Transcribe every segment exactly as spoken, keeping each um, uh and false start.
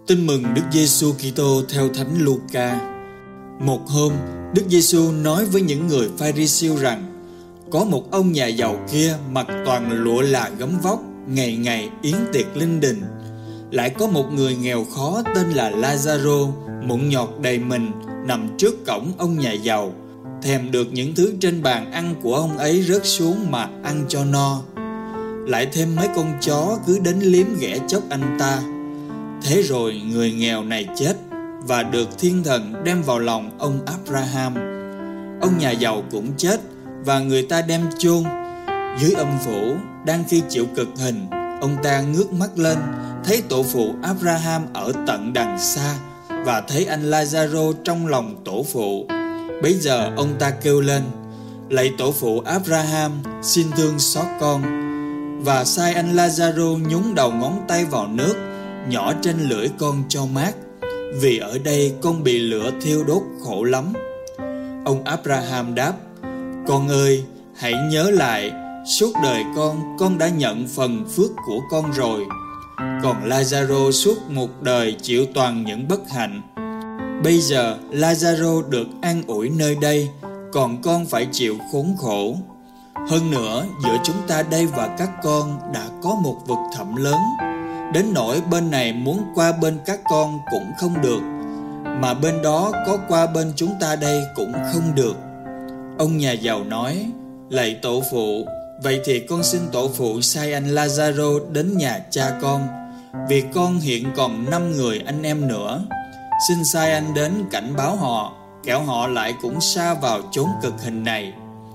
Tin mừng Đức Giêsu Kitô theo Thánh Luca. Một hôm, Đức Giêsu nói với những người Pha-ri-siêu rằng: có một ông nhà giàu kia mặc toàn lụa là gấm vóc, ngày ngày yến tiệc linh đình. Lại có một người nghèo khó tên là La-gia-rô, mụn nhọt đầy mình, nằm trước cổng ông nhà giàu, thèm được những thứ trên bàn ăn của ông ấy rớt xuống mà ăn cho no. Lại thêm mấy con chó cứ đến liếm ghẻ chóc anh ta. Thế rồi người nghèo này chết và được thiên thần đem vào lòng ông Abraham. Ông nhà giàu cũng chết và người ta đem chôn. Dưới âm phủ, đang khi chịu cực hình, ông ta ngước mắt lên, thấy tổ phụ Abraham ở tận đằng xa và thấy anh La-gia-rô trong lòng tổ phụ. Bấy giờ ông ta kêu lên: lạy tổ phụ Abraham, xin thương xót con. Và sai anh La-gia-rô nhúng đầu ngón tay vào nước, nhỏ trên lưỡi con cho mát, vì ở đây con bị lửa thiêu đốt khổ lắm. Ông Abraham đáp: con ơi, hãy nhớ lại, suốt đời con, con đã nhận phần phước của con rồi. Còn La-gia-rô suốt một đời chịu toàn những bất hạnh. Bây giờ La-gia-rô được an ủi nơi đây, còn con phải chịu khốn khổ. Hơn nữa, giữa chúng ta đây và các con đã có một vực thẳm lớn, đến nỗi bên này muốn qua bên các con cũng không được, mà bên đó có qua bên chúng ta đây cũng không được. Ông nhà giàu nói: lạy tổ phụ, vậy thì con xin tổ phụ sai anh La-gia-rô đến nhà cha con, vì con hiện còn năm người anh em nữa. Xin sai anh đến cảnh báo họ, kẻo họ lại cũng sa vào chốn cực hình này.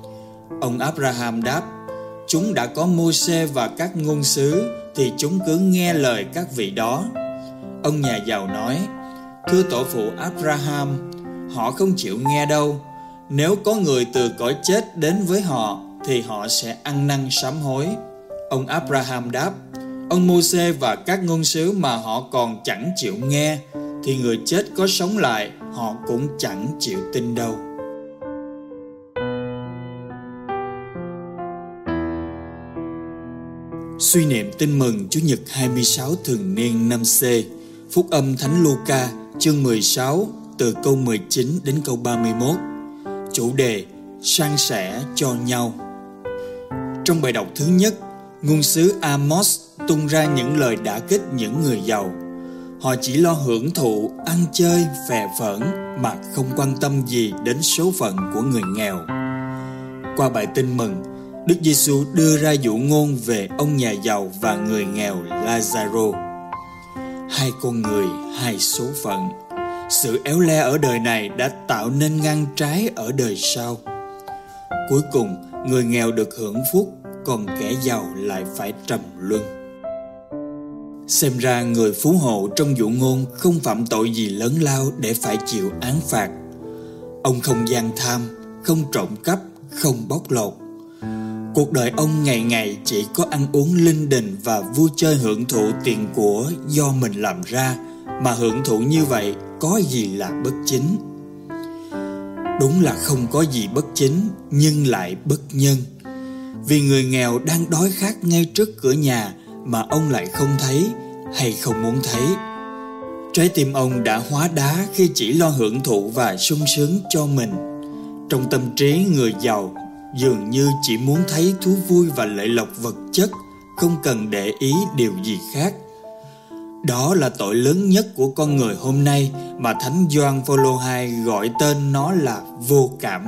Ông Abraham đáp: chúng đã có Mô-sê và các ngôn sứ, thì chúng cứ nghe lời các vị đó. Ông nhà giàu nói: thưa tổ phụ Abraham, họ không chịu nghe đâu. Nếu có người từ cõi chết đến với họ, thì họ sẽ ăn năn sám hối. Ông Abraham đáp: ông Mô-sê và các ngôn sứ mà họ còn chẳng chịu nghe, thì người chết có sống lại, họ cũng chẳng chịu tin đâu. Suy niệm tin mừng Chủ nhật hai mươi sáu thường niên năm C. Phúc âm Thánh Luca chương mười sáu từ câu mười chín đến câu ba mươi mốt. Chủ đề: san sẻ cho nhau. Trong bài đọc thứ nhất, ngôn sứ Amos tung ra những lời đả kích những người giàu. Họ chỉ lo hưởng thụ, ăn chơi, phè phỡn mà không quan tâm gì đến số phận của người nghèo. Qua bài tin mừng, Đức Giêsu đưa ra dụ ngôn về ông nhà giàu và người nghèo La-gia-rô. Hai con người, hai số phận. Sự éo le ở đời này đã tạo nên ngang trái ở đời sau. Cuối cùng, người nghèo được hưởng phúc, còn kẻ giàu lại phải trầm luân. Xem ra người phú hộ trong dụ ngôn không phạm tội gì lớn lao để phải chịu án phạt. Ông không gian tham, không trộm cắp, không bóc lột. Cuộc đời ông ngày ngày chỉ có ăn uống linh đình và vui chơi hưởng thụ tiền của do mình làm ra, mà hưởng thụ như vậy có gì là bất chính? Đúng là không có gì bất chính, nhưng lại bất nhân. Vì người nghèo đang đói khát ngay trước cửa nhà mà ông lại không thấy hay không muốn thấy. Trái tim ông đã hóa đá khi chỉ lo hưởng thụ và sung sướng cho mình. Trong tâm trí người giàu dường như chỉ muốn thấy thú vui và lợi lộc vật chất, không cần để ý điều gì khác. Đó là tội lớn nhất của con người hôm nay mà Thánh Gioan Phaolô hai gọi tên nó là vô cảm.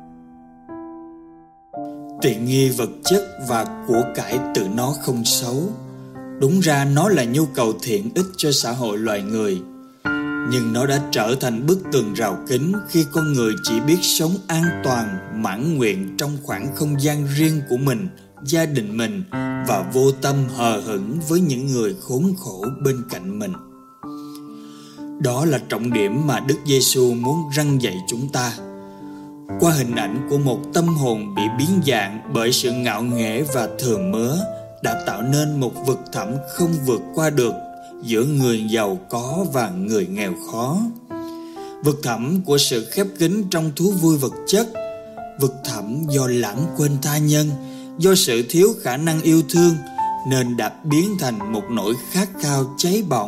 Tiện nghi vật chất và của cải tự nó không xấu. Đúng ra nó là nhu cầu thiện ích cho xã hội loài người. Nhưng nó đã trở thành bức tường rào kính khi con người chỉ biết sống an toàn, mãn nguyện trong khoảng không gian riêng của mình, gia đình mình, và vô tâm hờ hững với những người khốn khổ bên cạnh mình. Đó là trọng điểm mà Đức Giêsu muốn răn dạy chúng ta. Qua hình ảnh của một tâm hồn bị biến dạng bởi sự ngạo nghễ và thừa mứa, đã tạo nên một vực thẳm không vượt qua được giữa người giàu có và người nghèo khó. Vực thẳm của sự khép kín trong thú vui vật chất, vực thẳm do lãng quên tha nhân, do sự thiếu khả năng yêu thương, nên đã biến thành một nỗi khát khao cháy bỏng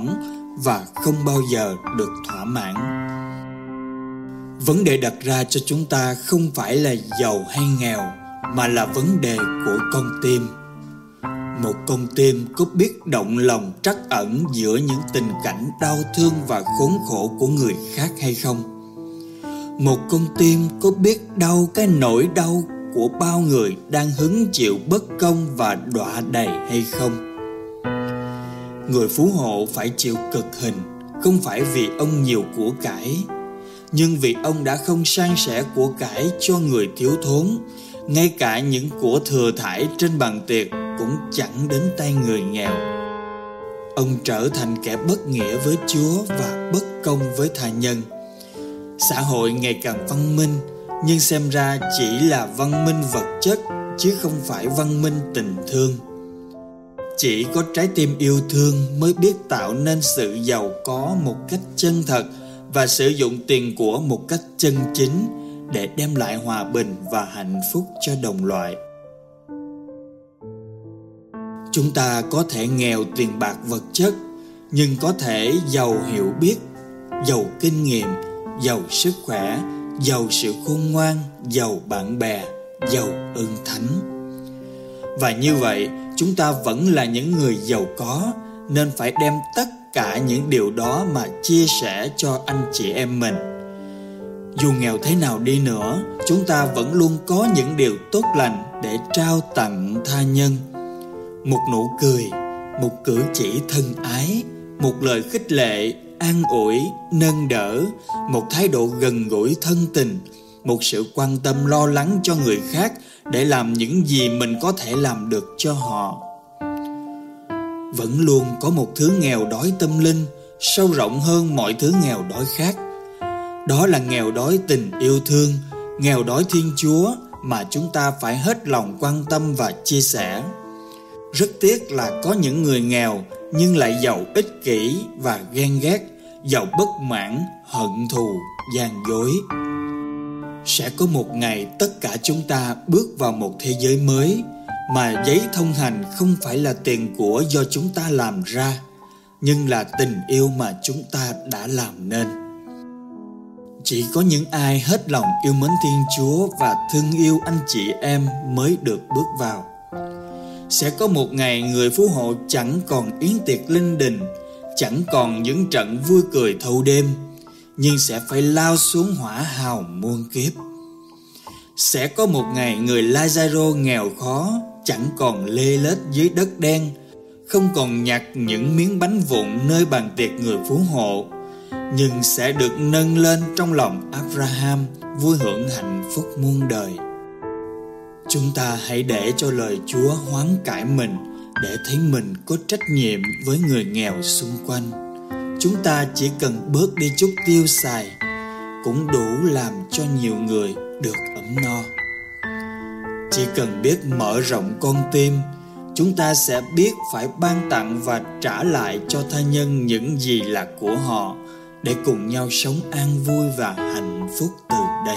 và không bao giờ được thỏa mãn. Vấn đề đặt ra cho chúng ta không phải là giàu hay nghèo, mà là vấn đề của con tim. Một con tim có biết động lòng trắc ẩn giữa những tình cảnh đau thương và khốn khổ của người khác hay không? Một con tim có biết đau cái nỗi đau của bao người đang hứng chịu bất công và đọa đầy hay không? Người phú hộ phải chịu cực hình, không phải vì ông nhiều của cải, nhưng vì ông đã không san sẻ của cải cho người thiếu thốn. Ngay cả những của thừa thãi trên bàn tiệc cũng chẳng đến tay người nghèo. Ông trở thành kẻ bất nghĩa với Chúa và bất công với tha nhân. Xã hội ngày càng văn minh, nhưng xem ra chỉ là văn minh vật chất, chứ không phải văn minh tình thương. Chỉ có trái tim yêu thương mới biết tạo nên sự giàu có một cách chân thật và sử dụng tiền của một cách chân chính để đem lại hòa bình và hạnh phúc cho đồng loại. Chúng ta có thể nghèo tiền bạc vật chất, nhưng có thể giàu hiểu biết, giàu kinh nghiệm, giàu sức khỏe, giàu sự khôn ngoan, giàu bạn bè, giàu ơn thánh. Và như vậy, chúng ta vẫn là những người giàu có, nên phải đem tất cả những điều đó mà chia sẻ cho anh chị em mình. Dù nghèo thế nào đi nữa, chúng ta vẫn luôn có những điều tốt lành để trao tặng tha nhân. Một nụ cười, một cử chỉ thân ái, một lời khích lệ, an ủi, nâng đỡ, một thái độ gần gũi thân tình, một sự quan tâm lo lắng cho người khác để làm những gì mình có thể làm được cho họ. Vẫn luôn có một thứ nghèo đói tâm linh sâu rộng hơn mọi thứ nghèo đói khác. Đó là nghèo đói tình yêu thương, nghèo đói Thiên Chúa mà chúng ta phải hết lòng quan tâm và chia sẻ. Rất tiếc là có những người nghèo nhưng lại giàu ích kỷ và ghen ghét, giàu bất mãn, hận thù, gian dối. Sẽ có một ngày tất cả chúng ta bước vào một thế giới mới mà giấy thông hành không phải là tiền của do chúng ta làm ra, nhưng là tình yêu mà chúng ta đã làm nên. Chỉ có những ai hết lòng yêu mến Thiên Chúa và thương yêu anh chị em mới được bước vào. Sẽ có một ngày người phú hộ chẳng còn yến tiệc linh đình, chẳng còn những trận vui cười thâu đêm, nhưng sẽ phải lao xuống hỏa hào muôn kiếp. Sẽ có một ngày người Lazaro nghèo khó chẳng còn lê lết dưới đất đen, không còn nhặt những miếng bánh vụn nơi bàn tiệc người phú hộ, nhưng sẽ được nâng lên trong lòng Abraham, vui hưởng hạnh phúc muôn đời. Chúng ta hãy để cho lời Chúa hoán cải mình để thấy mình có trách nhiệm với người nghèo xung quanh. Chúng ta chỉ cần bớt đi chút tiêu xài cũng đủ làm cho nhiều người được ấm no. Chỉ cần biết mở rộng con tim, chúng ta sẽ biết phải ban tặng và trả lại cho tha nhân những gì là của họ, để cùng nhau sống an vui và hạnh phúc từ đây.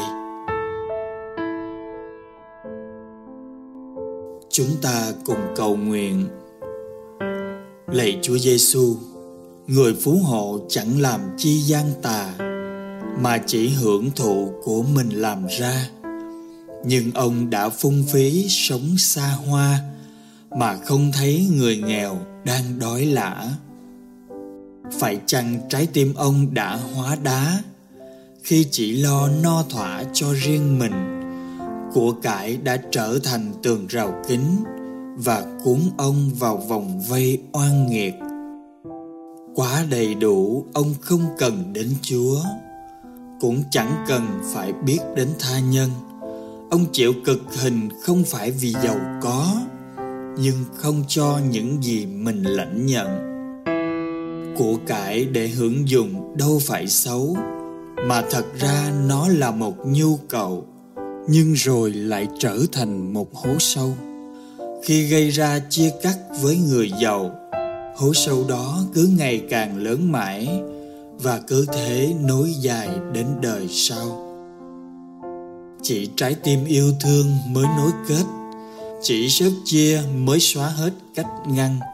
Chúng ta cùng cầu nguyện. Lạy Chúa Giêsu, người phú hộ chẳng làm chi gian tà, mà chỉ hưởng thụ của mình làm ra. Nhưng ông đã phung phí sống xa hoa, mà không thấy người nghèo đang đói lả. Phải chăng trái tim ông đã hóa đá, khi chỉ lo no thỏa cho riêng mình, của cải đã trở thành tường rào kính và cuốn ông vào vòng vây oan nghiệt. Quá đầy đủ, ông không cần đến Chúa, cũng chẳng cần phải biết đến tha nhân. Ông chịu cực hình không phải vì giàu có, nhưng không cho những gì mình lãnh nhận. Của cải để hưởng dụng đâu phải xấu, mà thật ra nó là một nhu cầu, nhưng rồi lại trở thành một hố sâu. Khi gây ra chia cắt với người giàu, hố sâu đó cứ ngày càng lớn mãi, và cứ thế nối dài đến đời sau. Chỉ trái tim yêu thương mới nối kết, chỉ sớt chia mới xóa hết cách ngăn.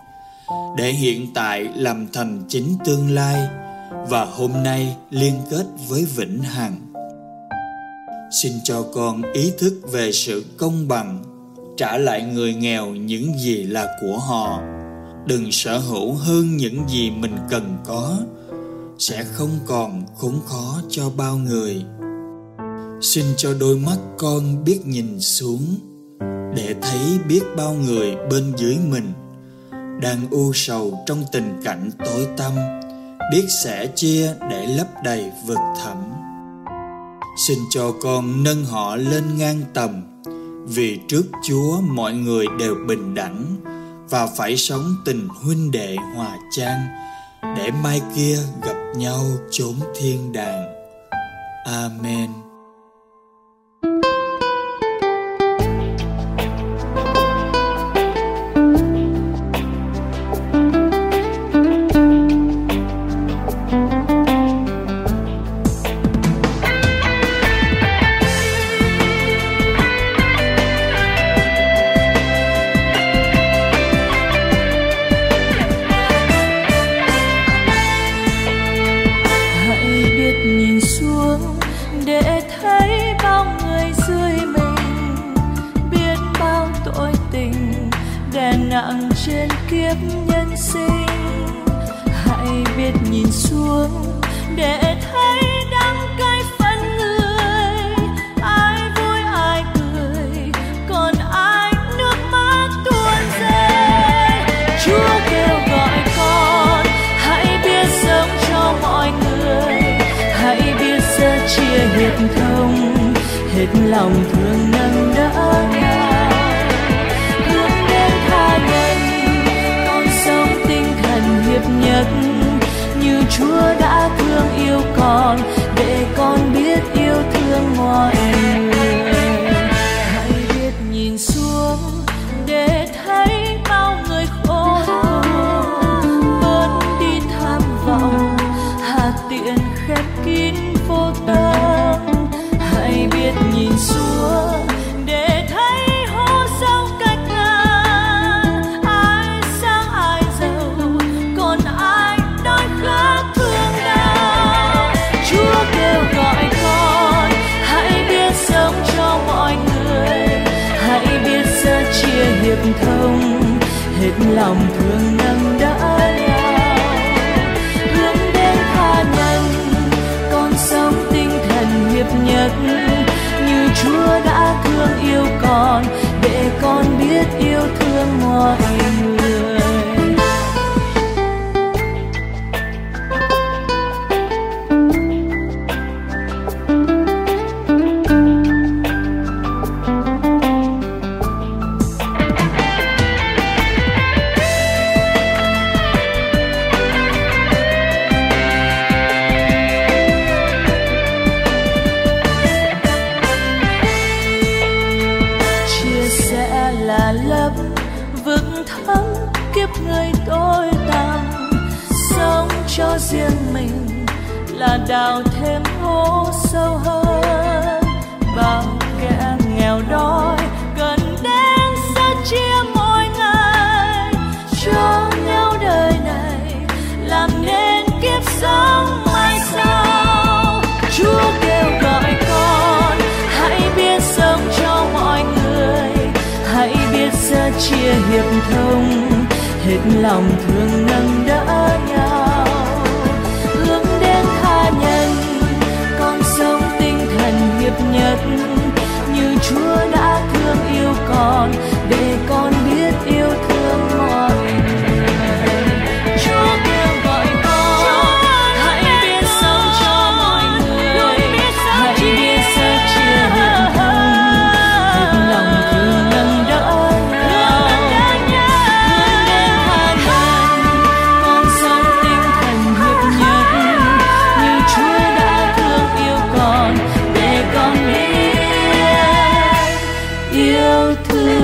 để hiện tại làm thành chính tương lai và hôm nay liên kết với vĩnh hằng. Xin cho con ý thức về sự công bằng, trả lại người nghèo những gì là của họ. Đừng sở hữu hơn những gì mình cần có, sẽ không còn khốn khó cho bao người. Xin cho đôi mắt con biết nhìn xuống, để thấy biết bao người bên dưới mình đang u sầu trong tình cảnh tối tăm, biết sẻ chia để lấp đầy vực thẳm. Xin cho con nâng họ lên ngang tầm, vì trước Chúa mọi người đều bình đẳng và phải sống tình huynh đệ hòa chan, để mai kia gặp nhau chốn thiên đàng. Amen. Nặng trên kiếp nhân sinh, hãy biết nhìn xuống để thấy đắng cay phận người. Ai vui ai cười, còn ai nước mắt tuôn rơi. Chúa kêu gọi con, hãy biết sống cho mọi người, hãy biết sẻ chia hiệp thông, hết lòng thương nâng đỡ nhau. Nhất như Chúa đã thương yêu con, để con biết yêu thương mọi người. Hãy biết nhìn xuống để thấy bao người khổ khổ, bớt đi tham vọng, hà tiện khép kín vô tâm. Hãy biết nhìn xuống để thấy hố sâu cách ngàn, ai sang ai giàu, còn ai đói khát thương đau. Chúa kêu gọi con, hãy biết sống cho mọi người, hãy biết sẻ chia hiệp thông, hết lòng thương nâng đỡ nhau. Hướng đến tha nhân, con sống tinh thần hiệp nhất, như Chúa đã thương yêu con, để con biết yêu thương mọi người. Cho riêng mình là đào thêm hố sâu hơn. Bao kẻ nghèo đói cần đến sẻ chia mỗi ngày, cho nhau đời này làm nên kiếp sống mai sau. Chúa kêu gọi con, hãy biết sống cho mọi người, hãy biết sẻ chia hiệp thông, hết lòng thương nâng đỡ nhau. Nhân, con sống tinh thần hiệp nhất, như Chúa đã thương yêu con, để con biết yêu thương mọi người. Chúa kêu gọi con, hãy biết sống cho mọi người, hãy biết sẻ chia hiệp thông, hết lòng thương nâng đỡ nhau. Hướng đến tha nhân, con sống tinh thần hiệp nhất, Chúa đã thương yêu con, để con biết yêu thương.